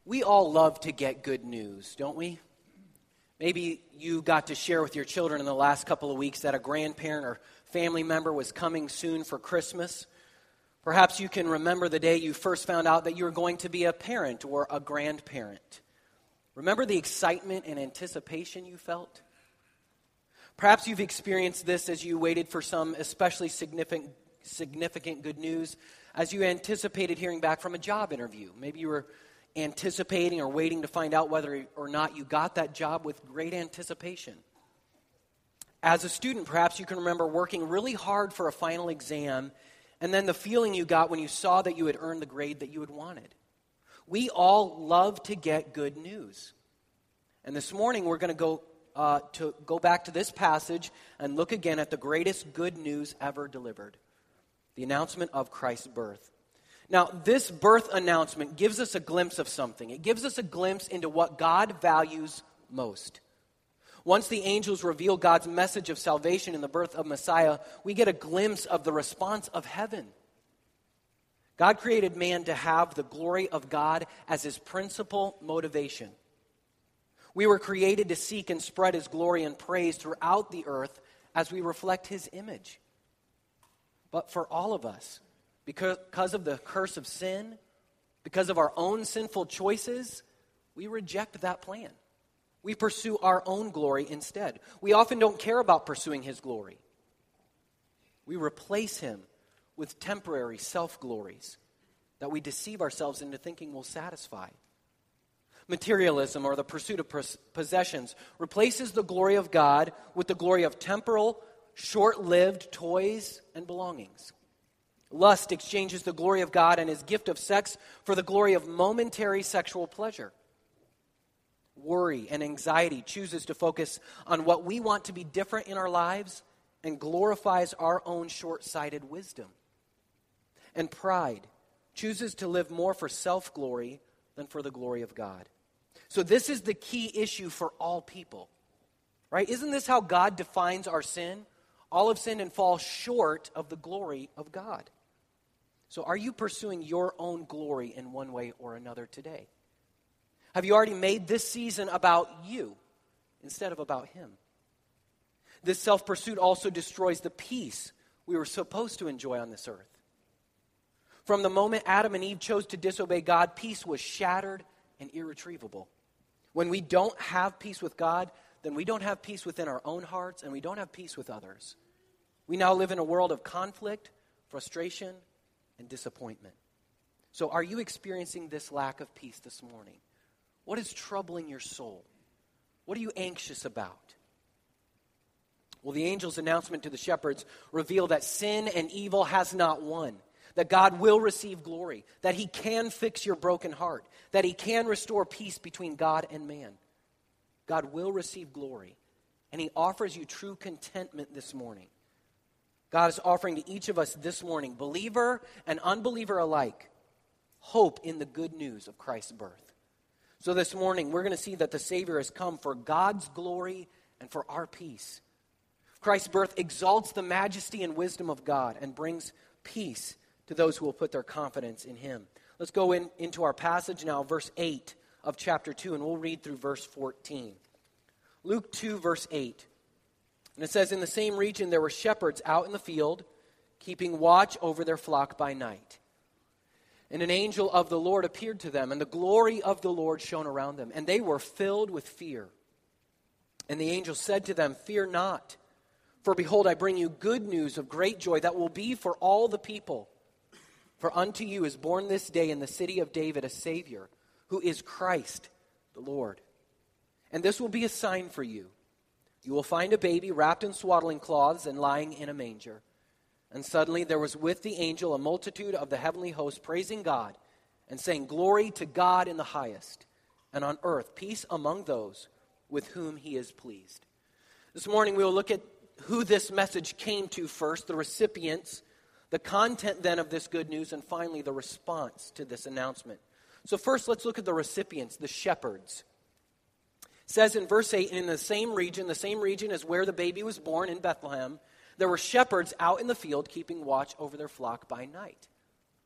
We all love to get good news, don't we? Maybe you got to share with your children in the last couple of weeks that a grandparent or family member was coming soon for Christmas. Perhaps you can remember the day you first found out that you were going to be a parent or a grandparent. Remember the excitement and anticipation you felt? Perhaps you've experienced this as you waited for some especially significant good news, as you anticipated hearing back from a job interview. Maybe you were anticipating or waiting to find out whether or not you got that job with great anticipation. As a student, perhaps you can remember working really hard for a final exam, and then the feeling you got when you saw that you had earned the grade that you had wanted. We all love to get good news. And this morning we're going to go back to this passage and look again at the greatest good news ever delivered, the announcement of Christ's birth. Now, this birth announcement gives us a glimpse of something. It gives us a glimpse into what God values most. Once the angels reveal God's message of salvation in the birth of Messiah, we get a glimpse of the response of heaven. God created man to have the glory of God as his principal motivation. We were created to seek and spread his glory and praise throughout the earth as we reflect his image. But for all of us, because of the curse of sin, because of our own sinful choices, we reject that plan. We pursue our own glory instead. We often don't care about pursuing his glory. We replace him with temporary self-glories that we deceive ourselves into thinking will satisfy. Materialism, or the pursuit of possessions, replaces the glory of God with the glory of temporal, short-lived toys and belongings. Lust exchanges the glory of God and his gift of sex for the glory of momentary sexual pleasure. Worry and anxiety chooses to focus on what we want to be different in our lives and glorifies our own short-sighted wisdom. And pride chooses to live more for self-glory than for the glory of God. So this is the key issue for all people, right? Isn't this how God defines our sin? All have sinned and fall short of the glory of God. So are you pursuing your own glory in one way or another today? Have you already made this season about you instead of about him? This self-pursuit also destroys the peace we were supposed to enjoy on this earth. From the moment Adam and Eve chose to disobey God, peace was shattered and irretrievable. When we don't have peace with God, then we don't have peace within our own hearts, and we don't have peace with others. We now live in a world of conflict, frustration, and disappointment. So are you experiencing this lack of peace this morning? What is troubling your soul? What are you anxious about? Well, the angel's announcement to the shepherds revealed that sin and evil has not won, that God will receive glory, that he can fix your broken heart, that he can restore peace between God and man. God will receive glory, and he offers you true contentment this morning. God is offering to each of us this morning, believer and unbeliever alike, hope in the good news of Christ's birth. So this morning, we're going to see that the Savior has come for God's glory and for our peace. Christ's birth exalts the majesty and wisdom of God and brings peace to those who will put their confidence in him. Let's go into our passage now, verse 8 of chapter 2, and we'll read through verse 14. Luke 2, verse 8. And it says, in the same region there were shepherds out in the field, keeping watch over their flock by night. And an angel of the Lord appeared to them, and the glory of the Lord shone around them, and they were filled with fear. And the angel said to them, fear not, for behold, I bring you good news of great joy that will be for all the people. For unto you is born this day in the city of David a Savior, who is Christ the Lord. And this will be a sign for you. You will find a baby wrapped in swaddling cloths and lying in a manger. And suddenly there was with the angel a multitude of the heavenly host praising God and saying, glory to God in the highest, and on earth peace among those with whom he is pleased. This morning we will look at who this message came to first, the recipients, the content then of this good news, and finally the response to this announcement. So first let's look at the recipients, the shepherds. It says in verse 8, in the same region is where the baby was born in Bethlehem, there were shepherds out in the field keeping watch over their flock by night.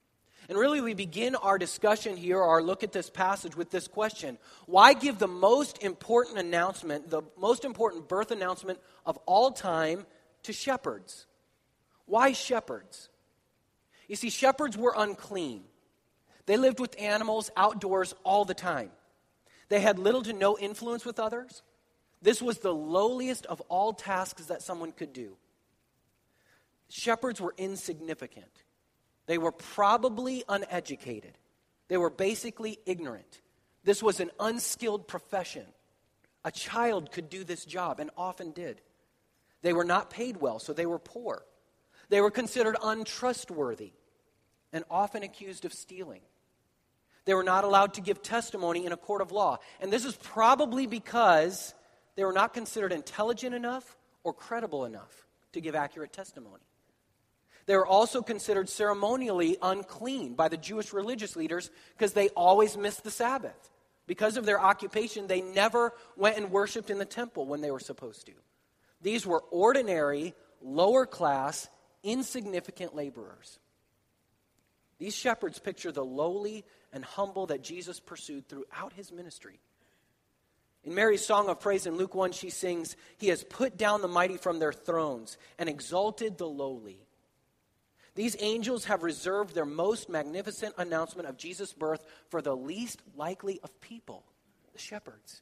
And really, we begin our discussion here, or our look at this passage with this question. Why give the most important announcement, the most important birth announcement of all time to shepherds? Why shepherds? You see, shepherds were unclean. They lived with animals outdoors all the time. They had little to no influence with others. This was the lowliest of all tasks that someone could do. Shepherds were insignificant. They were probably uneducated. They were basically ignorant. This was an unskilled profession. A child could do this job, and often did. They were not paid well, so they were poor. They were considered untrustworthy and often accused of stealing. They were not allowed to give testimony in a court of law. And this is probably because they were not considered intelligent enough or credible enough to give accurate testimony. They were also considered ceremonially unclean by the Jewish religious leaders because they always missed the Sabbath. Because of their occupation, they never went and worshiped in the temple when they were supposed to. These were ordinary, lower class, insignificant laborers. These shepherds picture the lowly and humble that Jesus pursued throughout his ministry. In Mary's song of praise in Luke 1, she sings, "He has put down the mighty from their thrones and exalted the lowly." These angels have reserved their most magnificent announcement of Jesus' birth for the least likely of people, the shepherds.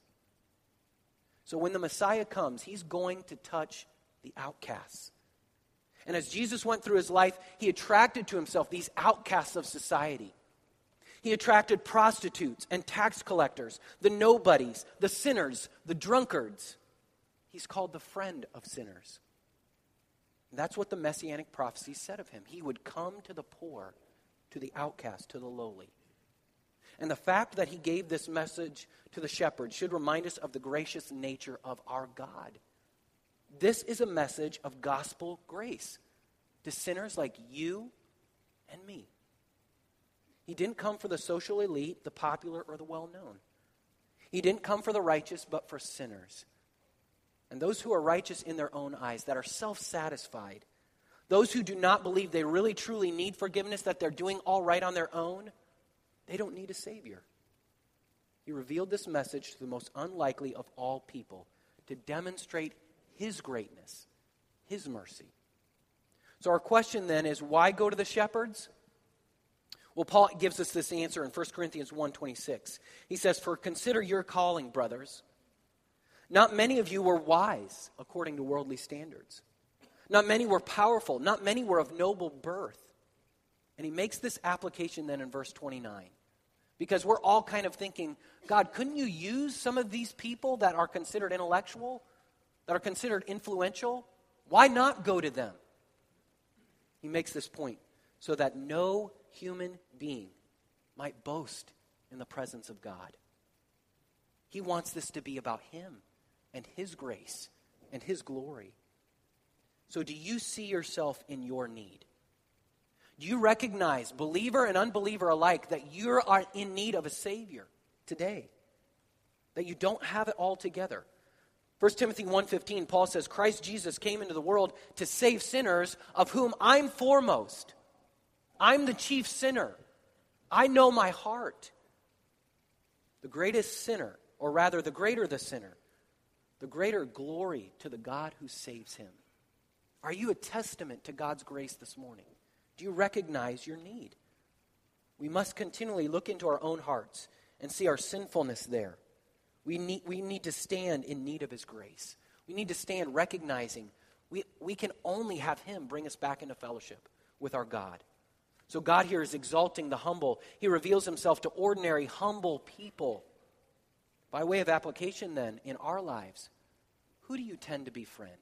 So when the Messiah comes, he's going to touch the outcasts. And as Jesus went through his life, he attracted to himself these outcasts of society. He attracted prostitutes and tax collectors, the nobodies, the sinners, the drunkards. He's called the friend of sinners. And that's what the Messianic prophecy said of him. He would come to the poor, to the outcast, to the lowly. And the fact that he gave this message to the shepherds should remind us of the gracious nature of our God. This is a message of gospel grace to sinners like you and me. He didn't come for the social elite, the popular, or the well-known. He didn't come for the righteous, but for sinners. And those who are righteous in their own eyes, that are self-satisfied, those who do not believe they really truly need forgiveness, that they're doing all right on their own, they don't need a Savior. He revealed this message to the most unlikely of all people to demonstrate his greatness, his mercy. So our question then is, why go to the shepherds? Well, Paul gives us this answer in 1 Corinthians 1:26. He says, "For consider your calling, brothers. Not many of you were wise according to worldly standards. Not many were powerful. Not many were of noble birth." And he makes this application then in verse 29. Because we're all kind of thinking, God, couldn't you use some of these people that are considered intellectual, that are considered influential? Why not go to them? He makes this point so that no human being might boast in the presence of God. He wants this to be about him and his grace and his glory. So do you see yourself in your need? Do you recognize, believer and unbeliever alike, that you are in need of a Savior today? That you don't have it all together? 1 Timothy 1:15, Paul says, "Christ Jesus came into the world to save sinners, of whom I'm foremost." I'm the chief sinner. I know my heart. The greatest sinner, or rather the greater the sinner, the greater glory to the God who saves him. Are you a testament to God's grace this morning? Do you recognize your need? We must continually look into our own hearts and see our sinfulness there. We need to stand in need of his grace. We need to stand recognizing we can only have him bring us back into fellowship with our God. So God here is exalting the humble. He reveals himself to ordinary, humble people. By way of application then, in our lives, who do you tend to befriend?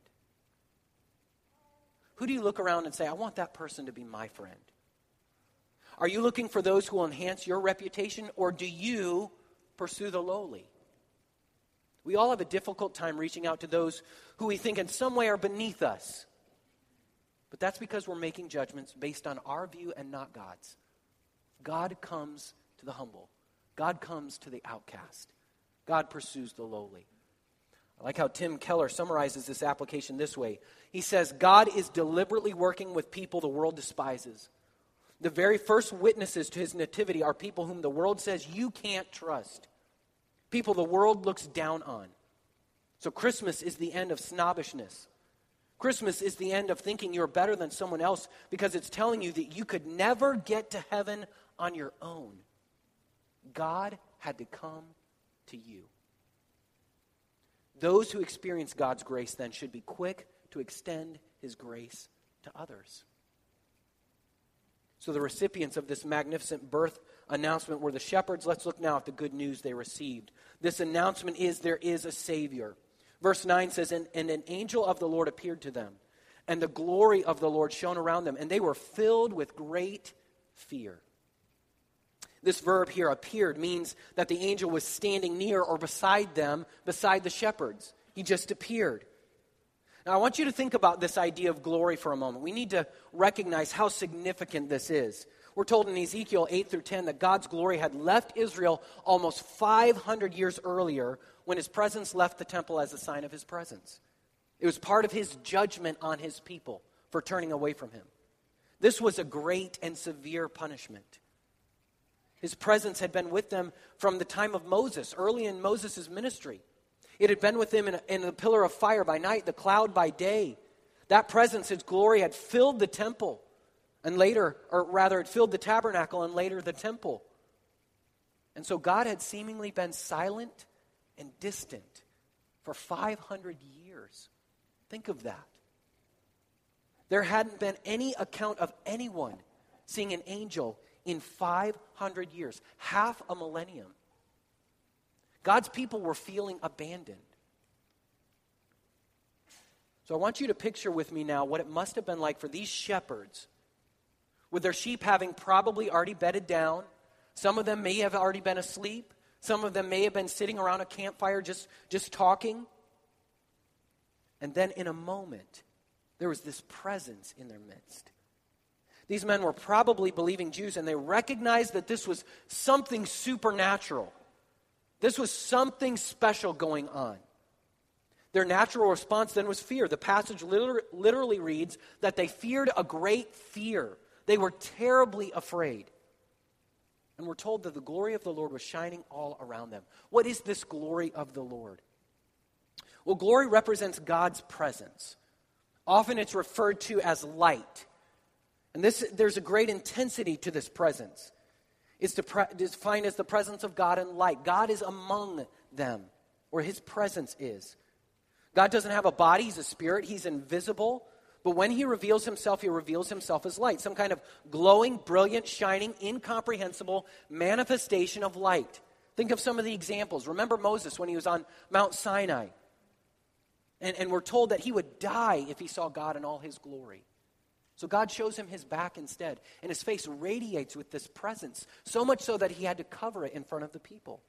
Who do you look around and say, I want that person to be my friend? Are you looking for those who will enhance your reputation, or do you pursue the lowly? We all have a difficult time reaching out to those who we think in some way are beneath us. But that's because we're making judgments based on our view and not God's. God comes to the humble. God comes to the outcast. God pursues the lowly. I like how Tim Keller summarizes this application this way. He says, God is deliberately working with people the world despises. The very first witnesses to his nativity are people whom the world says you can't trust. People the world looks down on. So Christmas is the end of snobbishness. Christmas is the end of thinking you're better than someone else because it's telling you that you could never get to heaven on your own. God had to come to you. Those who experience God's grace then should be quick to extend his grace to others. So the recipients of this magnificent birth announcement were the shepherds. Let's look now at the good news they received. This announcement is there is a Savior. Verse 9 says, and an angel of the Lord appeared to them, and the glory of the Lord shone around them, and they were filled with great fear. This verb here, appeared, means that the angel was standing near or beside them, beside the shepherds. He just appeared. Now, I want you to think about this idea of glory for a moment. We need to recognize how significant this is. We're told in Ezekiel 8 through 10 that God's glory had left Israel almost 500 years earlier when his presence left the temple as a sign of his presence. It was part of his judgment on his people for turning away from him. This was a great and severe punishment. His presence had been with them from the time of Moses, early in Moses' ministry. It had been with him in the pillar of fire by night, the cloud by day. That presence, his glory, had filled the temple, and later, or rather, it filled the tabernacle and later the temple. And so God had seemingly been silent and distant for 500 years. Think of that. There hadn't been any account of anyone seeing an angel in 500 years, half a millennium. God's people were feeling abandoned. So I want you to picture with me now what it must have been like for these shepherds, with their sheep having probably already bedded down. Some of them may have already been asleep. Some of them may have been sitting around a campfire just talking. And then in a moment, there was this presence in their midst. These men were probably believing Jews, and they recognized that this was something supernatural. This was something special going on. Their natural response then was fear. The passage literally reads that they feared a great fear. They were terribly afraid. And we're told that the glory of the Lord was shining all around them. What is this glory of the Lord? Well, glory represents God's presence. Often it's referred to as light. And there's a great intensity to this presence. It's defined as the presence of God and light. God is among them, where his presence is. God doesn't have a body, he's a spirit, he's invisible. But when he reveals himself as light. Some kind of glowing, brilliant, shining, incomprehensible manifestation of light. Think of some of the examples. Remember Moses when he was on Mount Sinai. And we're told that he would die if he saw God in all his glory. So God shows him his back instead, and his face radiates with this presence, so much so that he had to cover it in front of the people.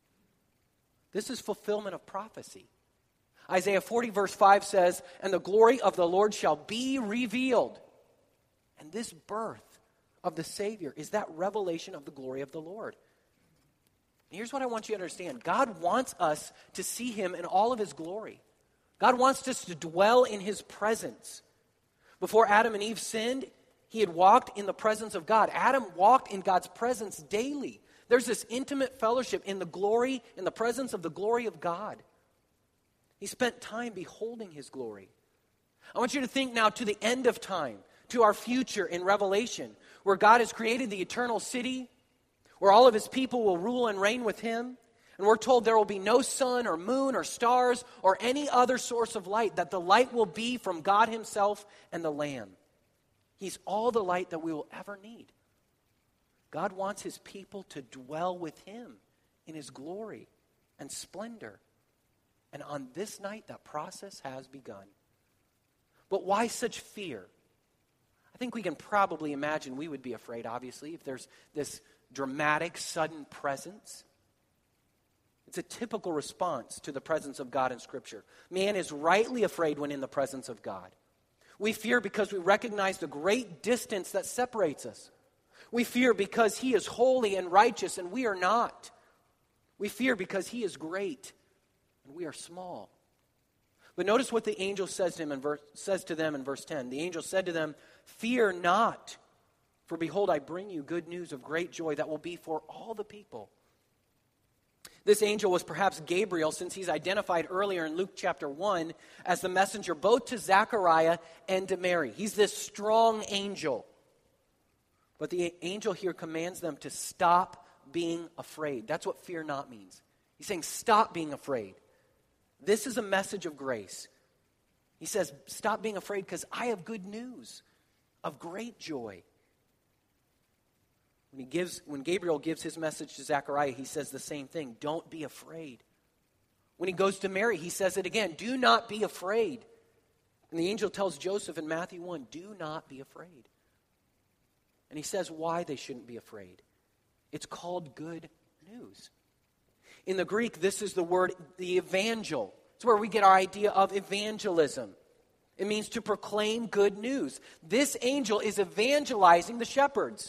This is fulfillment of prophecy. Isaiah 40 verse 5 says, and the glory of the Lord shall be revealed. And this birth of the Savior is that revelation of the glory of the Lord. And here's what I want you to understand. God wants us to see him in all of his glory. God wants us to dwell in his presence. Before Adam and Eve sinned, he had walked in the presence of God. Adam walked in God's presence daily. There's this intimate fellowship in the glory, in the presence of the glory of God. He spent time beholding his glory. I want you to think now to the end of time, to our future in Revelation, where God has created the eternal city, where all of his people will rule and reign with him. And we're told there will be no sun or moon or stars or any other source of light, that the light will be from God himself and the Lamb. He's all the light that we will ever need. God wants his people to dwell with him in his glory and splendor. And on this night, that process has begun. But why such fear? I think we can probably imagine we would be afraid, obviously, if there's this dramatic, sudden presence. It's a typical response to the presence of God in Scripture. Man is rightly afraid when in the presence of God. We fear because we recognize the great distance that separates us. We fear because he is holy and righteous and we are not. We fear because he is great and we are small. But notice what the angel says to them in verse 10. The angel said to them, "Fear not, For behold, I bring you good news of great joy that will be for all the people. This angel was perhaps Gabriel, since he's identified earlier in Luke chapter 1 as the messenger both to Zechariah and to Mary. He's this strong angel. But the angel here commands them to stop being afraid. That's what fear not means. He's saying, stop being afraid. This is a message of grace. He says, stop being afraid because I have good news of great joy. When Gabriel gives his message to Zechariah, he says the same thing. Don't be afraid. When he goes to Mary, he says it again. Do not be afraid. And the angel tells Joseph in Matthew 1, do not be afraid. And he says why they shouldn't be afraid. It's called good news. In the Greek, this is the word, the evangel. It's where we get our idea of evangelism. It means to proclaim good news. This angel is evangelizing the shepherds.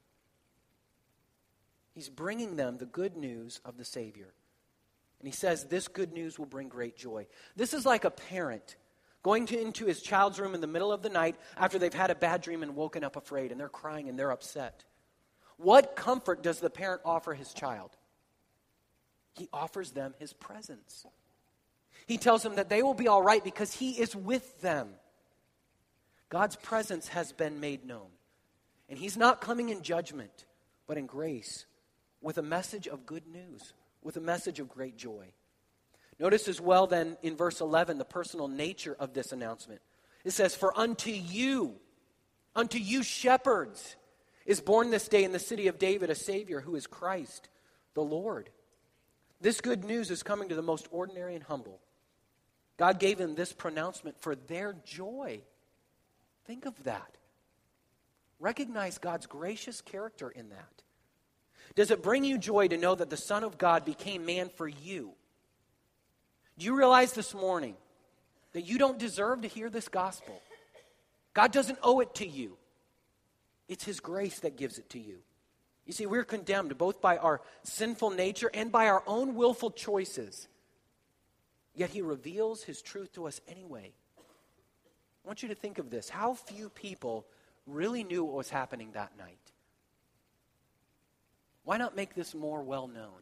He's bringing them the good news of the Savior. And he says this good news will bring great joy. This is like a parent going into his child's room in the middle of the night after they've had a bad dream and woken up afraid, and they're crying and they're upset. What comfort does the parent offer his child? He offers them his presence. He tells them that they will be all right because he is with them. God's presence has been made known. And he's not coming in judgment, but in grace, with a message of good news, with a message of great joy. Notice as well then in verse 11 the personal nature of this announcement. It says, for unto you shepherds, is born this day in the city of David a Savior who is Christ the Lord. This good news is coming to the most ordinary and humble. God gave them this pronouncement for their joy. Think of that. Recognize God's gracious character in that. Does it bring you joy to know that the Son of God became man for you? Do you realize this morning that you don't deserve to hear this gospel? God doesn't owe it to you. It's his grace that gives it to you. You see, we're condemned both by our sinful nature and by our own willful choices. Yet he reveals his truth to us anyway. I want you to think of this. How few people really knew what was happening that night? Why not make this more well known?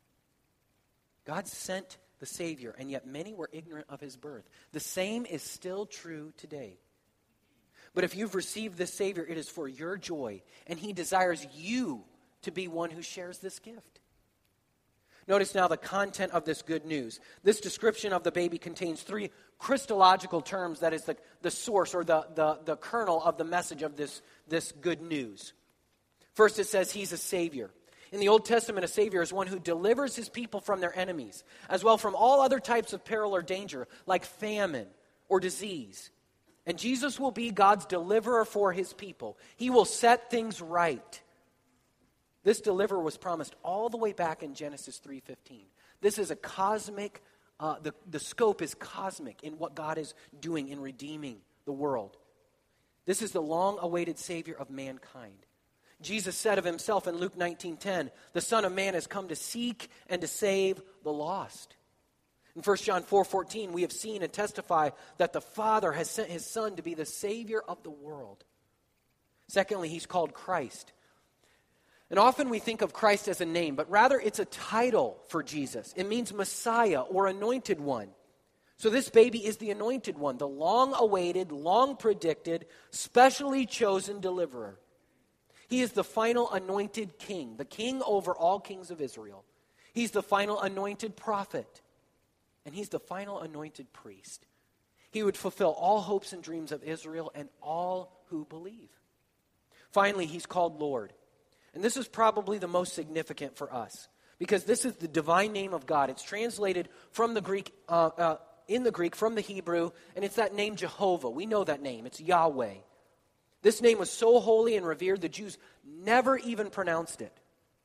God sent the Savior, and yet many were ignorant of his birth. The same is still true today. But if you've received this Savior, it is for your joy, and he desires you to be one who shares this gift. Notice now the content of this good news. This description of the baby contains three Christological terms, that is the source or the kernel of the message of this good news. First, it says he's a Savior. In the Old Testament, a Savior is one who delivers his people from their enemies, as well from all other types of peril or danger, like famine or disease. And Jesus will be God's deliverer for his people. He will set things right. This deliverer was promised all the way back in Genesis 3:15. This is a cosmic, the scope is cosmic in what God is doing in redeeming the world. This is the long-awaited Savior of mankind. Jesus said of himself in Luke 19:10, the Son of Man has come to seek and to save the lost. In 1 John 4:14, we have seen and testify that the Father has sent his Son to be the Savior of the world. Secondly, he's called Christ. And often we think of Christ as a name, but rather it's a title for Jesus. It means Messiah or Anointed One. So this baby is the Anointed One, the long-awaited, long-predicted, specially chosen deliverer. He is the final anointed king, the king over all kings of Israel. He's the final anointed prophet. And he's the final anointed priest. He would fulfill all hopes and dreams of Israel and all who believe. Finally, he's called Lord. And this is probably the most significant for us, because this is the divine name of God. It's translated from the Greek, in the Greek, from the Hebrew, and it's that name Jehovah. We know that name. It's Yahweh. This name was so holy and revered, the Jews never even pronounced it.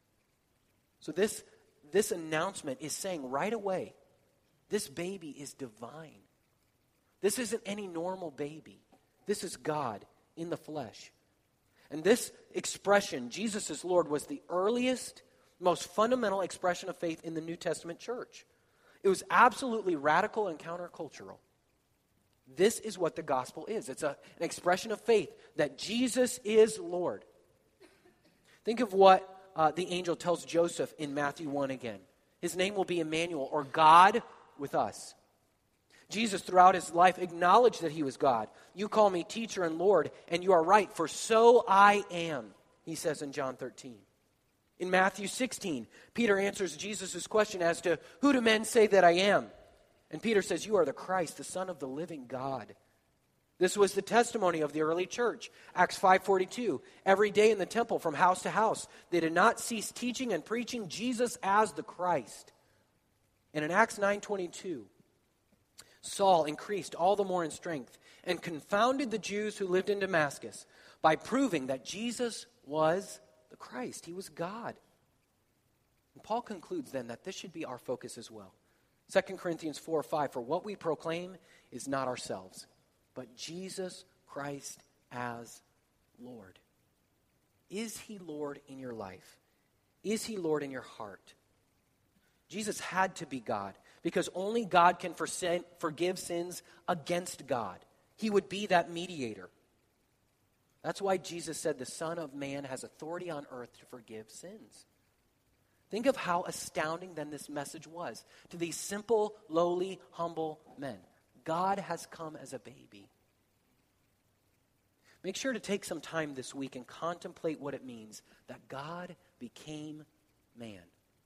So this announcement is saying right away, this baby is divine. This isn't any normal baby. This is God in the flesh. And this expression, Jesus is Lord, was the earliest, most fundamental expression of faith in the New Testament church. It was absolutely radical and countercultural. This is what the gospel is. It's an expression of faith that Jesus is Lord. Think of what the angel tells Joseph in Matthew 1 again. His name will be Emmanuel, or God with us. Jesus, throughout his life, acknowledged that he was God. You call me teacher and Lord, and you are right, for so I am, he says in John 13. In Matthew 16, Peter answers Jesus' question as to, who do men say that I am? And Peter says, you are the Christ, the Son of the living God. This was the testimony of the early church. Acts 5:42, every day in the temple from house to house, they did not cease teaching and preaching Jesus as the Christ. And in Acts 9:22, Saul increased all the more in strength and confounded the Jews who lived in Damascus by proving that Jesus was the Christ. He was God. And Paul concludes then that this should be our focus as well. 2 Corinthians 4:5, for what we proclaim is not ourselves, but Jesus Christ as Lord. Is he Lord in your life? Is he Lord in your heart? Jesus had to be God because only God can forgive sins against God. He would be that mediator. That's why Jesus said the Son of Man has authority on earth to forgive sins. Think of how astounding then this message was to these simple, lowly, humble men. God has come as a baby. Make sure to take some time this week and contemplate what it means that God became man.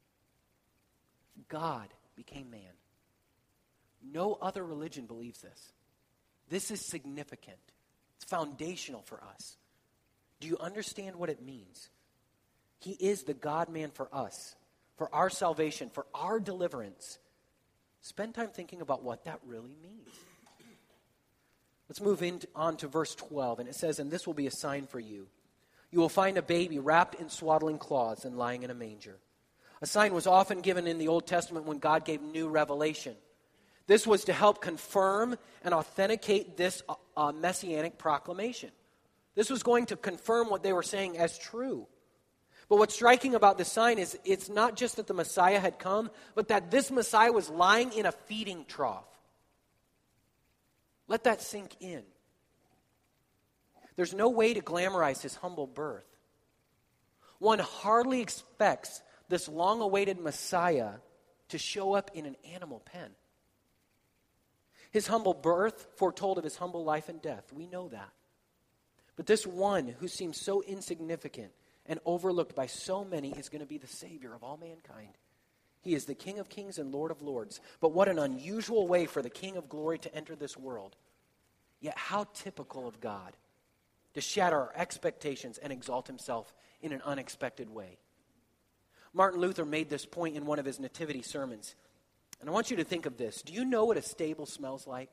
God became man. No other religion believes this. This is significant. It's foundational for us. Do you understand what it means? He is the God-man for us, for our salvation, for our deliverance. Spend time thinking about what that really means. Let's move on to verse 12, and it says, and this will be a sign for you. You will find a baby wrapped in swaddling cloths and lying in a manger. A sign was often given in the Old Testament when God gave new revelation. This was to help confirm and authenticate this messianic proclamation. This was going to confirm what they were saying as true. But what's striking about this sign is it's not just that the Messiah had come, but that this Messiah was lying in a feeding trough. Let that sink in. There's no way to glamorize his humble birth. One hardly expects this long-awaited Messiah to show up in an animal pen. His humble birth foretold of his humble life and death. We know that. But this one who seems so insignificant and overlooked by so many is going to be the Savior of all mankind. He is the King of kings and Lord of lords. But what an unusual way for the King of glory to enter this world. Yet how typical of God to shatter our expectations and exalt himself in an unexpected way. Martin Luther made this point in one of his nativity sermons. And I want you to think of this. Do you know what a stable smells like?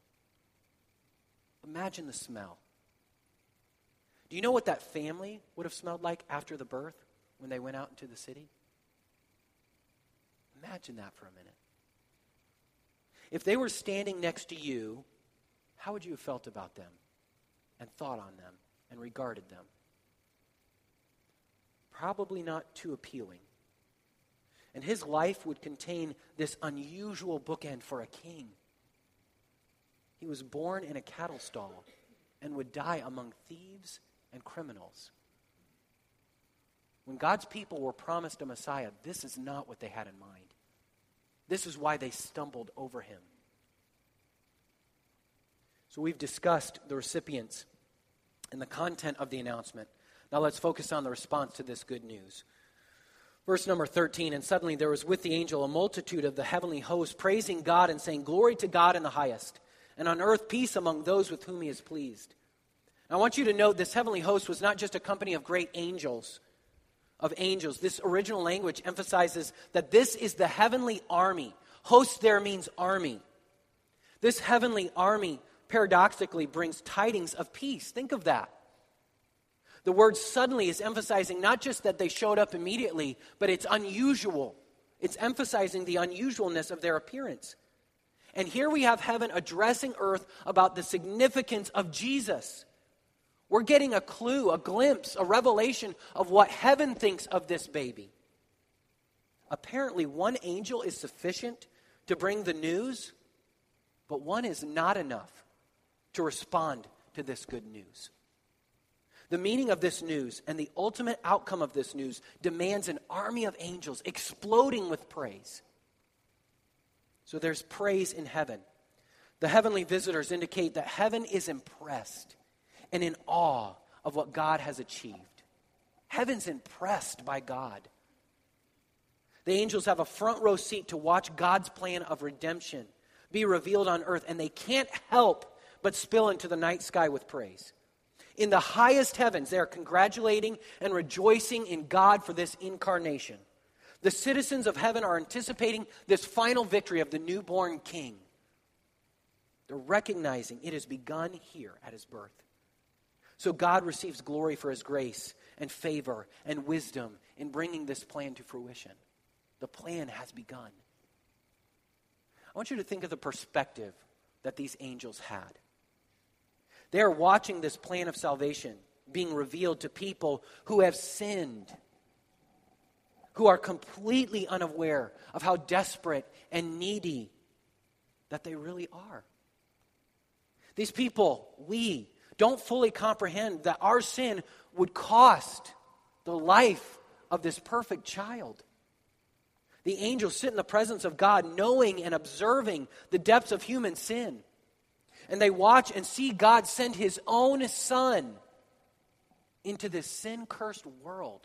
Imagine the smell. Do you know what that family would have smelled like after the birth when they went out into the city? Imagine that for a minute. If they were standing next to you, how would you have felt about them and thought on them and regarded them? Probably not too appealing. And his life would contain this unusual bookend for a king. He was born in a cattle stall and would die among thieves and criminals. When God's people were promised a Messiah, this is not what they had in mind. This is why they stumbled over him. So we've discussed the recipients and the content of the announcement. Now let's focus on the response to this good news. Verse number 13, and suddenly there was with the angel a multitude of the heavenly host praising God and saying, glory to God in the highest, and on earth peace among those with whom he is pleased. Now, I want you to note this heavenly host was not just a company of great angels, This original language emphasizes that this is the heavenly army. Host there means army. This heavenly army paradoxically brings tidings of peace. Think of that. The word suddenly is emphasizing not just that they showed up immediately, but it's unusual. It's emphasizing the unusualness of their appearance. And here we have heaven addressing earth about the significance of Jesus. We're getting a clue, a glimpse, a revelation of what heaven thinks of this baby. Apparently, one angel is sufficient to bring the news, but one is not enough to respond to this good news. The meaning of this news and the ultimate outcome of this news demands an army of angels exploding with praise. So there's praise in heaven. The heavenly visitors indicate that heaven is impressed and in awe of what God has achieved. Heaven's impressed by God. The angels have a front row seat to watch God's plan of redemption be revealed on earth, and they can't help but spill into the night sky with praise. In the highest heavens, they are congratulating and rejoicing in God for this incarnation. The citizens of heaven are anticipating this final victory of the newborn king. They're recognizing it has begun here at his birth. So God receives glory for his grace and favor and wisdom in bringing this plan to fruition. The plan has begun. I want you to think of the perspective that these angels had. They are watching this plan of salvation being revealed to people who have sinned, who are completely unaware of how desperate and needy that they really are. These people, we don't fully comprehend that our sin would cost the life of this perfect child. The angels sit in the presence of God, knowing and observing the depths of human sin. And they watch and see God send his own Son into this sin-cursed world.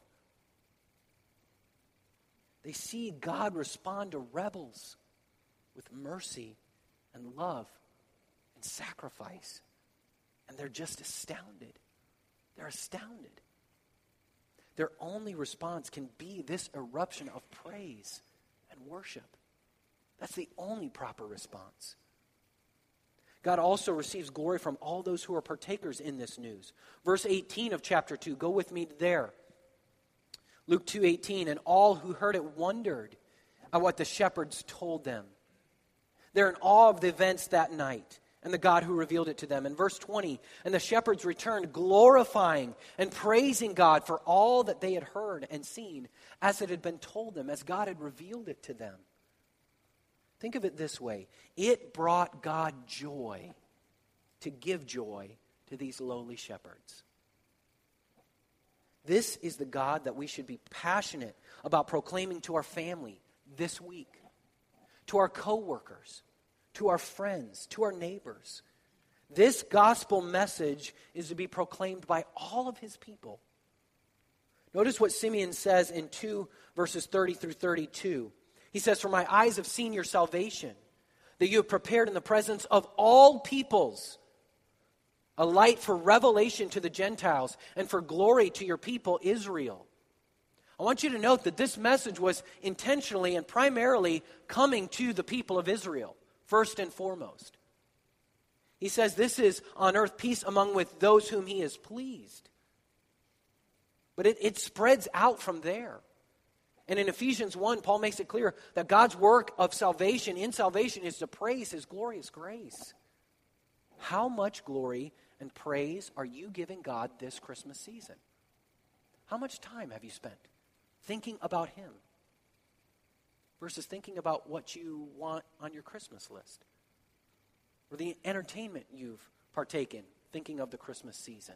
They see God respond to rebels with mercy and love and sacrifice. And they're just astounded. They're astounded. Their only response can be this eruption of praise and worship. That's the only proper response. God also receives glory from all those who are partakers in this news. Verse 18 of chapter 2, go with me there. Luke 2:18, and all who heard it wondered at what the shepherds told them. They're in awe of the events that night and the God who revealed it to them. In verse 20, and the shepherds returned glorifying and praising God for all that they had heard and seen as it had been told them, as God had revealed it to them. Think of it this way. It brought God joy to give joy to these lowly shepherds. This is the God that we should be passionate about proclaiming to our family this week, to our coworkers, to our friends, to our neighbors. This gospel message is to be proclaimed by all of his people. Notice what Simeon says in 2 verses 30 through 32. He says, for my eyes have seen your salvation, that you have prepared in the presence of all peoples a light for revelation to the Gentiles and for glory to your people Israel. I want you to note that this message was intentionally and primarily coming to the people of Israel, first and foremost. He says this is on earth peace among with those whom he is pleased. But it spreads out from there. And in Ephesians 1, Paul makes it clear that God's work of salvation, in salvation, is to praise his glorious grace. How much glory and praise are you giving God this Christmas season? How much time have you spent thinking about him versus thinking about what you want on your Christmas list? Or the entertainment you've partaken, thinking of the Christmas season?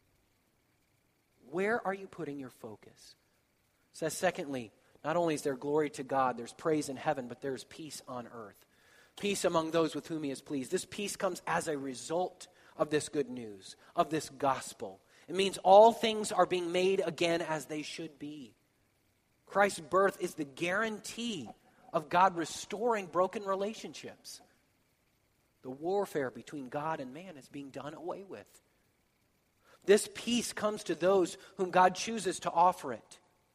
Where are you putting your focus? It says, secondly, not only is there glory to God, there's praise in heaven, but there's peace on earth. Peace among those with whom he is pleased. This peace comes as a result of this good news, of this gospel. It means all things are being made again as they should be. Christ's birth is the guarantee of God restoring broken relationships. The warfare between God and man is being done away with. This peace comes to those whom God chooses to offer it.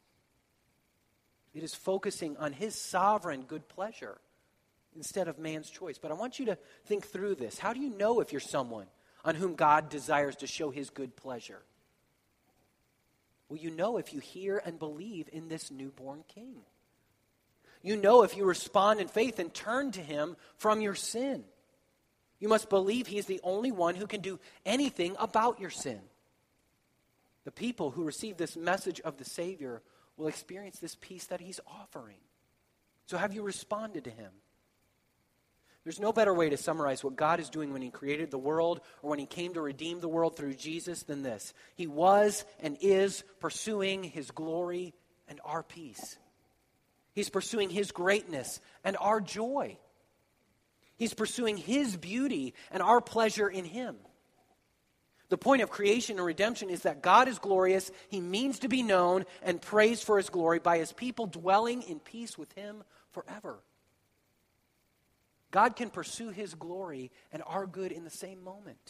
It is focusing on his sovereign good pleasure instead of man's choice. But I want you to think through this. How do you know if you're someone on whom God desires to show his good pleasure? Well, you know if you hear and believe in this newborn king. You know if you respond in faith and turn to him from your sin. You must believe he is the only one who can do anything about your sin. The people who receive this message of the Savior will experience this peace that he's offering. So have you responded to him? There's no better way to summarize what God is doing when he created the world or when he came to redeem the world through Jesus than this. He was and is pursuing his glory and our peace. He's pursuing his greatness and our joy. He's pursuing his beauty and our pleasure in him. The point of creation and redemption is that God is glorious. He means to be known and praised for his glory by his people dwelling in peace with him forever. God can pursue his glory and our good in the same moment.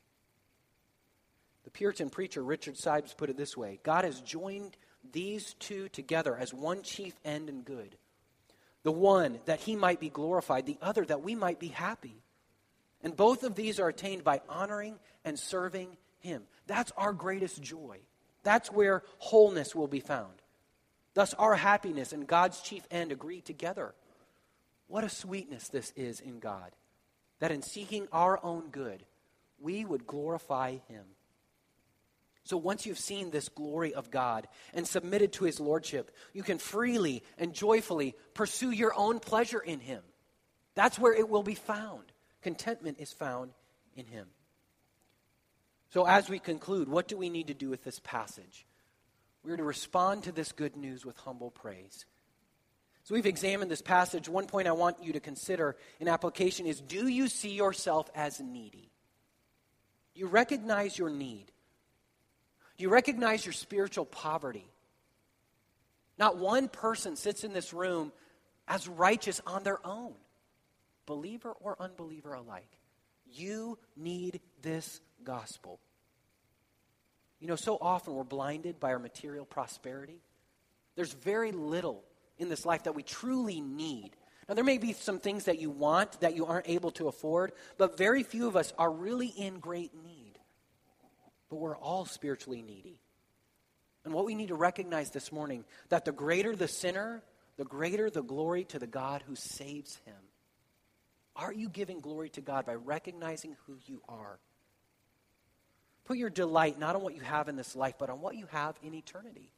The Puritan preacher Richard Sibbes put it this way: God has joined these two together as one chief end and good. The one that he might be glorified, the other that we might be happy. And both of these are attained by honoring and serving him. That's our greatest joy. That's where wholeness will be found. Thus our happiness and God's chief end agree together. What a sweetness this is in God, that in seeking our own good, we would glorify him. So once you've seen this glory of God and submitted to his lordship, you can freely and joyfully pursue your own pleasure in him. That's where it will be found. Contentment is found in him. So as we conclude, what do we need to do with this passage? We're to respond to this good news with humble praise. So we've examined this passage. One point I want you to consider in application is, do you see yourself as needy? Do you recognize your need? Do you recognize your spiritual poverty? Not one person sits in this room as righteous on their own, believer or unbeliever alike. You need this gospel. You know, so often we're blinded by our material prosperity. There's very little in this life that we truly need. Now, there may be some things that you want that you aren't able to afford, but very few of us are really in great need. But we're all spiritually needy. And what we need to recognize this morning, that the greater the sinner, the greater the glory to the God who saves him. Are you giving glory to God by recognizing who you are? Put your delight not on what you have in this life, but on what you have in eternity.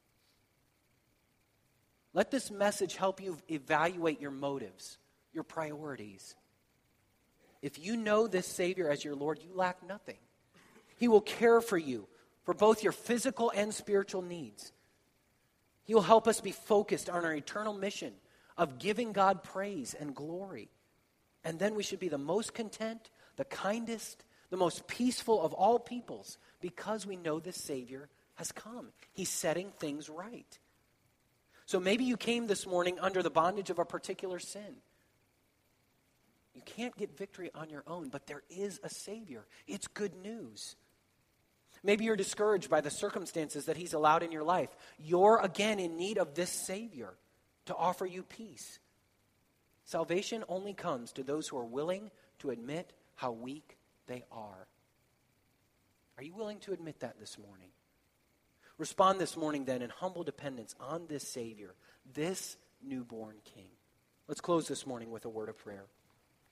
Let this message help you evaluate your motives, your priorities. If you know this Savior as your Lord, you lack nothing. He will care for you for both your physical and spiritual needs. He will help us be focused on our eternal mission of giving God praise and glory. And then we should be the most content, the kindest, the most peaceful of all peoples because we know this Savior has come. He's setting things right. So maybe you came this morning under the bondage of a particular sin. You can't get victory on your own, but there is a Savior. It's good news. Maybe you're discouraged by the circumstances that he's allowed in your life. You're again in need of this Savior to offer you peace. Salvation only comes to those who are willing to admit how weak they are. Are you willing to admit that this morning? Respond this morning then in humble dependence on this Savior, this newborn King. Let's close this morning with a word of prayer.